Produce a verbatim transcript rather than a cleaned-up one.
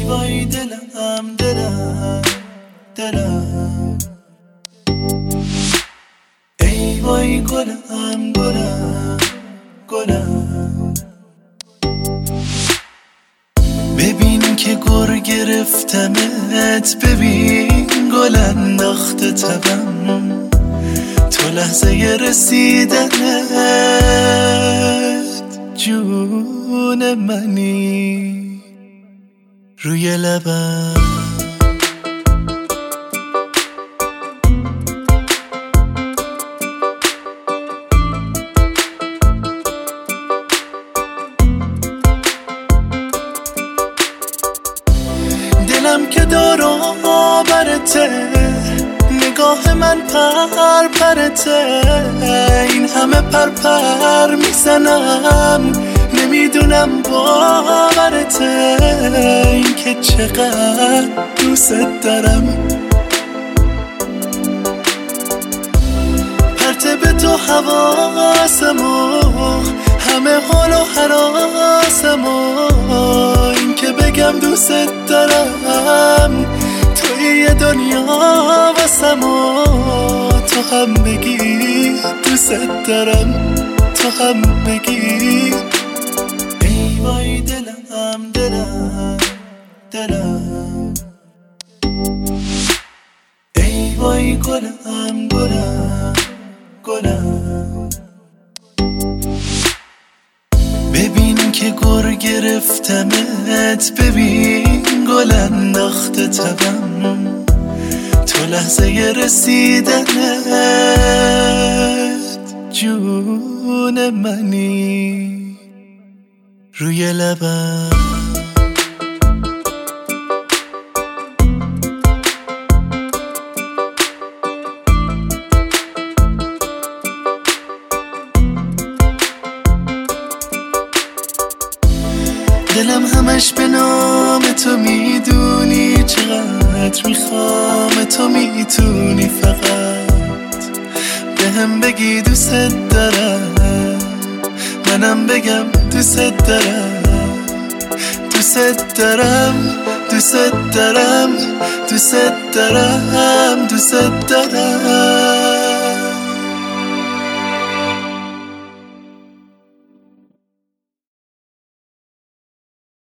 وای دلم دلم دلم، ای وای گلم گلم گلم. ببین که گر گرفتمت، ببین گل انداخته تبم، تو لحظه رسیدنت جون منی روی لبم. دلم که دارو برته، نگاه من پر پرته، این همه پر پر میزنم نمیدونم باورته، این که چقدر دوست دارم. پرته به تو حواسمو، همه حال و حراسمو، این که بگم دوست دارم، توی یه دنیا واسمو، تو هم بگی دوست دارم، تو هم بگی. ای وای دلم دلم دلم، ای وای گلم گلم گلم. ببین که گر گرفتمت، ببین گل انداخته تبم، تو لحظه رسیدنت جون منی روی لبم. دلم همش به نام تو، میدونی چقدر میخوام تو، میتونی فقط بهم بگی دوست دارم، منم بگم دوست دارم، دوست دارم دوست دارم دوست دارم دوست دارم.